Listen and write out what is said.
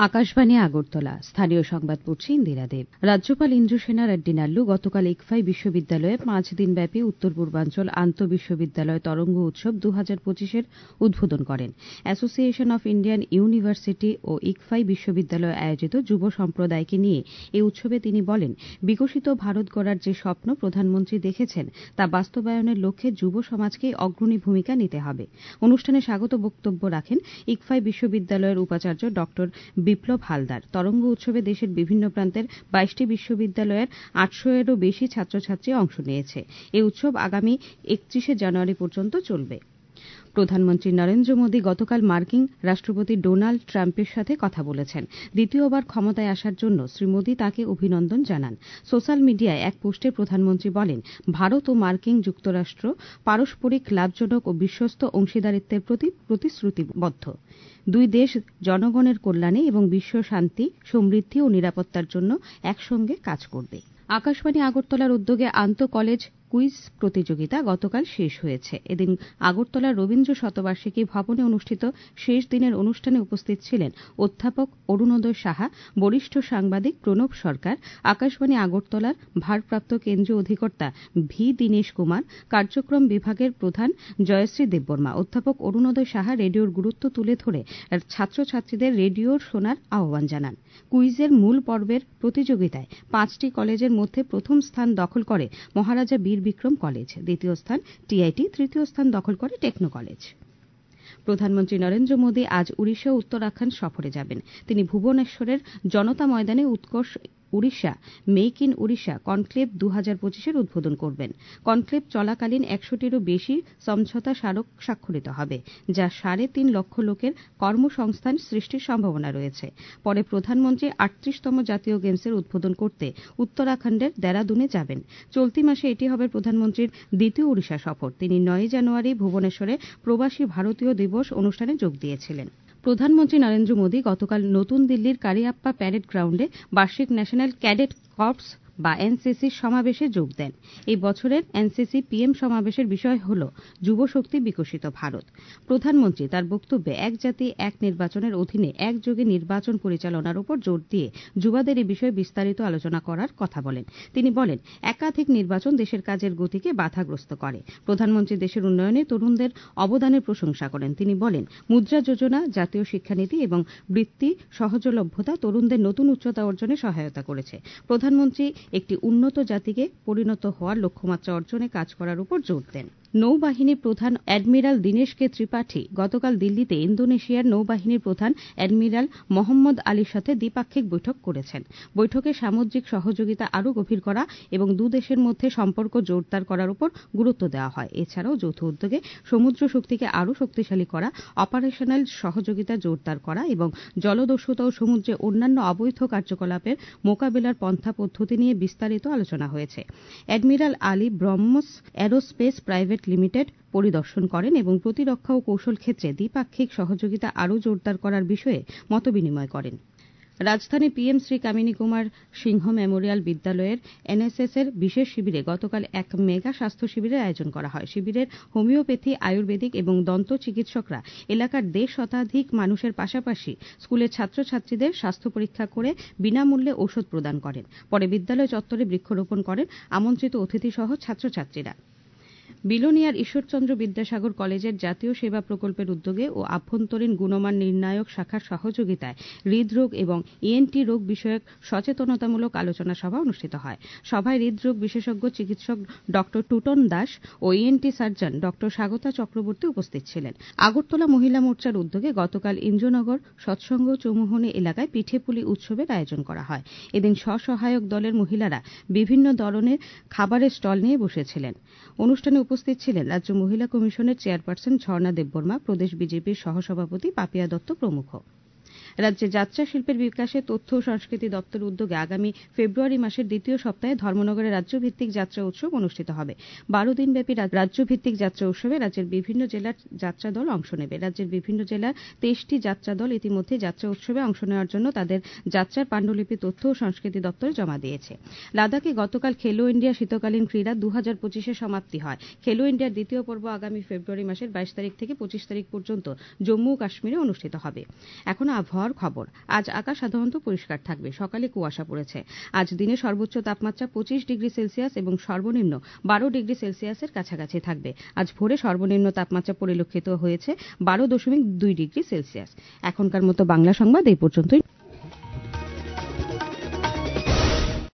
আকাশবাণী আগরতলা স্থানীয় সংবাদ পড়ছি ইন্দিরা দেব। রাজ্যপাল ইন্দ্রসেনা রেড্ডি নাল্লু গতকাল ইকফাই বিশ্ববিদ্যালয়ে ৫ দিনব্যাপী উত্তর পূর্বাঞ্চল আন্তঃবিশ্ববিদ্যালয় তরঙ্গ উৎসব ২০২৫-এর উদ্বোধন করেন। অ্যাসোসিয়েশন অফ ইন্ডিয়ান ইউনিভার্সিটি ও ইকফাই বিশ্ববিদ্যালয় আয়োজিত যুব সম্প্রদায়কে নিয়ে এই উৎসবে তিনি বলেন, বিকশিত ভারত গড়ার যে স্বপ্ন প্রধানমন্ত্রী দেখেছেন তা বাস্তবায়নের লক্ষ্যে যুব সমাজকেই অগ্রণী ভূমিকা নিতে হবে। অনুষ্ঠানে স্বাগত বক্তব্য রাখেন ইকফাই বিশ্ববিদ্যালয়ের উপাচার্য ড বিপ্লব হালদার। তরঙ্গ উৎসবে দেশের বিভিন্ন প্রান্তের ২২টি বিশ্ববিদ্যালয়ের ৮০০-এরও বেশি ছাত্রছাত্রী অংশ নিয়েছে। এই উৎসব আগামী ৩১শে জানুয়ারি পর্যন্ত চলবে। প্রধানমন্ত্রী নরেন্দ্র মোদী গতকাল মার্কিন রাষ্ট্রপতি ডোনাল্ড ট্রাম্পের সাথে কথা বলেছেন। দ্বিতীয়বার ক্ষমতায় আসার জন্য শ্রী মোদী তাঁকে অভিনন্দন জানান। সোশ্যাল মিডিয়ায় এক পোস্টে প্রধানমন্ত্রী বলেন, ভারত ও মার্কিন যুক্তরাষ্ট্র পারস্পরিক লাভজনক ও বিশ্বস্ত অংশীদারিত্বের প্রতি প্রতিশ্রুতিবদ্ধ। দুই দেশ জনগণের কল্যাণে এবং বিশ্ব শান্তি, সমৃদ্ধি ও নিরাপত্তার জন্য একসঙ্গে কাজ করবে। আকাশবাণী আগরতলার উদ্যোগে আন্তঃ কলেজ কুইজ প্রতিযোগিতা গতকাল শেষ হয়েছে। এদিন আগরতলার রবীন্দ্র শতবার্ষিকী ভবনে অনুষ্ঠিত শেষ দিনের অনুষ্ঠানে উপস্থিত ছিলেন অধ্যাপক অরুণোদয় সাহা, বরিষ্ঠ সাংবাদিক প্রণব সরকার, আকাশবাণী আগরতলার ভারপ্রাপ্ত কেন্দ্রীয় অধিকর্তা ভি দীনেশ কুমার, কার্যক্রম বিভাগের প্রধান জয়শ্রী দেববর্মা। অধ্যাপক অরুণোদয় সাহা রেডিওর গুরুত্ব তুলে ধরে ছাত্রছাত্রীদের রেডিওর শোনার আহ্বান জানান। কুইজের মূল পর্বের প্রতিযোগিতায় ৫টি কলেজের মধ্যে প্রথম স্থান দখল করে মহারাজা বীর বিক্রম কলেজ, দ্বিতীয় স্থান টিআইটি, তৃতীয় স্থান দখল করে টেকনো কলেজ। প্রধানমন্ত্রী নরেন্দ্র মোদী আজ উড়িষ্যা ও উত্তরাখণ্ড সফরে যাবেন। তিনি ভুবনেশ্বরের জনতা ময়দানে Utkarsh Odisha make in Odisha conclave ২০২৫-এর উদ্বোধন করবেন। কনক্লেভ চলাকালীন ১০০-টিরও বেশি সমঝোতা স্মারক স্বাক্ষরিত হবে, যা ৩.৫ লক্ষ লোকের কর্মসংস্থান সৃষ্টির সম্ভাবনা রয়েছে। পরে প্রধানমন্ত্রী ৩৮তম জাতীয় গেমসের উদ্বোধন করতে উত্তরাখণ্ডের দেরাদুনে যাবেন। চলতি মাসে এটি হবে প্রধানমন্ত্রীর দ্বিতীয় উড়িষ্যা সফর। তিনি ৯ জানুয়ারি ভুবনেশ্বরে প্রবাসী ভারতীয় দিবস অনুষ্ঠানে যোগ দিয়েছিলেন। প্রধানমন্ত্রী নরেন্দ্র মোদী গতকাল নতুন দিল্লির কারিয়াপ্পা প্যারেড গ্রাউন্ডে বার্ষিক ন্যাশনাল ক্যাডেট কর্পস বা এনসিসির সমাবেশে যোগ দেন। এই বছরের এনসিসি পিএম সমাবেশের বিষয় হল যুবশক্তি বিকশিত ভারত। প্রধানমন্ত্রী তার বক্তব্যে এক জাতি এক নির্বাচনের অধীনে একযোগে নির্বাচন পরিচালনার উপর জোর দিয়ে যুবাদের এই বিষয়ে বিস্তারিত আলোচনা করার কথা বলেন। তিনি বলেন, একাধিক নির্বাচন দেশের কাজের গতিকে বাধাগ্রস্ত করে। প্রধানমন্ত্রী দেশের উন্নয়নে তরুণদের অবদানের প্রশংসা করেন। তিনি বলেন, মুদ্রা যোজনা, জাতীয় শিক্ষানীতি এবং বৃত্তি সহজলভ্যতা তরুণদের নতুন উচ্চতা অর্জনে সহায়তা করেছে। প্রধানমন্ত্রী একটি উন্নত জাতিকে পরিণত হওয়ার লক্ষ্যমাত্রা অর্জনে কাজ করার উপর জোর দেন। নৌবাহিনী প্রধান অ্যাডমিরাল দীনেশ কে ত্রিপাঠী গতকাল দিল্লিতে ইন্দোনেশিয়ার নৌবাহিনীর প্রধান অ্যাডমিরাল মোহাম্মদ আলীর সাথে দ্বিপাক্ষিক বৈঠক করেছেন। বৈঠকে সামুদ্রিক সহযোগিতা আরও গভীর করা এবং দুদেশের মধ্যে সম্পর্ক জোরদার করার উপর গুরুত্ব দেওয়া হয়। এছাড়াও যৌথ উদ্যোগে সমুদ্র শক্তিকে আরও শক্তিশালী করা, অপারেশনাল সহযোগিতা জোরদার করা এবং জলদস্যুতা ও সমুদ্রে অন্যান্য অবৈধ কার্যকলাপের মোকাবিলার পন্থা পদ্ধতি নিয়ে বিস্তারিত আলোচনা হয়েছে। Admiral Ali BrahMos aerospace private limited পরিদর্শন করেন এবং প্রতিরক্ষা ও কৌশল ক্ষেত্রে দ্বিপাক্ষিক সহযোগিতা আরও জোরদার করার বিষয়ে মতবিনিময় করেন। রাজধানী পিএম শ্রী কামিনী কুমার সিংহ মেমোরিয়াল বিদ্যালয়ের এনএসএস এর বিশেষ শিবিরে গতকাল এক মেগা স্বাস্থ্য শিবিরের আয়োজন করা হয়। শিবিরের হোমিওপ্যাথি, আয়ুর্বেদিক এবং দন্ত চিকিৎসকরা এলাকার ১.৫ শতাধিক মানুষের পাশাপাশি স্কুলের ছাত্রছাত্রীদের স্বাস্থ্য পরীক্ষা করে বিনামূল্যে ওষুধ প্রদান করেন। পরে বিদ্যালয় চত্বরে বৃক্ষরোপণ করেন আমন্ত্রিত অতিথিসহ ছাত্রছাত্রীরা। বিলোনিয়ার ঈশ্বরচন্দ্র বিদ্যাসাগর কলেজের জাতীয় সেবা প্রকল্পের উদ্যোগে ও আভ্যন্তরীণ গুণমান নির্ণায়ক শাখার সহযোগিতায় হৃদরোগ এবং ইএনটি রোগ বিষয়ক সচেতনতামূলক আলোচনা সভা অনুষ্ঠিত হয়। সভায় হৃদরোগ বিশেষজ্ঞ চিকিৎসক ড টুটন দাস ও ইএনটি সার্জন ড স্বাগতা চক্রবর্তী উপস্থিত ছিলেন। আগরতলা মহিলা মোর্চার উদ্যোগে গতকাল ইন্দ্রনগর সৎসঙ্গ চৌমুহনী এলাকায় পিঠেপুলি উৎসবের আয়োজন করা হয়। এদিন স্বসহায়ক দলের মহিলারা বিভিন্ন ধরনের খাবারের স্টল নিয়ে বসেছিলেন। অনুষ্ঠানে উপস্থিত ছিলেন রাজ্য মহিলা কমিশনের চেয়ারপারসন ঝর্ণা দেববর্মা, প্রদেশ বিজেপির সহসভাপতি পাপিয়া দত্ত প্রমুখ। রাজ্যে যাত্রা শিল্পের বিকাশে তথ্য ও সংস্কৃতি দপ্তরের উদ্যোগে আগামী ফেব্রুয়ারি মাসের দ্বিতীয় সপ্তাহে ধর্মনগরে রাজ্যভিত্তিক যাত্রা উৎসব অনুষ্ঠিত হবে। ১২ দিনব্যাপী রাজ্যভিত্তিক যাত্রা উৎসবে রাজ্যের বিভিন্ন জেলার যাত্রা দল অংশ নেবে। রাজ্যের বিভিন্ন জেলার ২৩টি যাত্রা দল ইতিমধ্যে যাত্রা উৎসবে অংশ নেওয়ার জন্য তাদের যাত্রার পাণ্ডুলিপি তথ্য ও সংস্কৃতি দপ্তরে জমা দিয়েছে। লাদাখে গতকাল খেলো ইন্ডিয়া শীতকালীন ক্রীড়া ২০২৫-এর সমাপ্তি হয়। খেলো ইন্ডিয়ার দ্বিতীয় পর্ব আগামী ফেব্রুয়ারি মাসের ২২ তারিখ থেকে ২৫ তারিখ পর্যন্ত জম্মু ও কাশ্মীরে অনুষ্ঠিত হবে। এখন আবহাওয়া আবহাওয়ার খবর। আজ আকাশ সাধারণত পরিষ্কার থাকবে। সকালে কুয়াশা পড়েছে। আজ দিনে সর্বোচ্চ তাপমাত্রা 25 ডিগ্রি সেলসিয়াস এবং সর্বনিম্ন 12 ডিগ্রি সেলসিয়াসের কাছাকাছি থাকবে। আজ ভোরে সর্বনিম্ন তাপমাত্রা পরিলক্ষিত হয়েছে 12.2 ডিগ্রি সেলসিয়াস। এখনকার মতো বাংলা সংবাদ এই পর্যন্তই।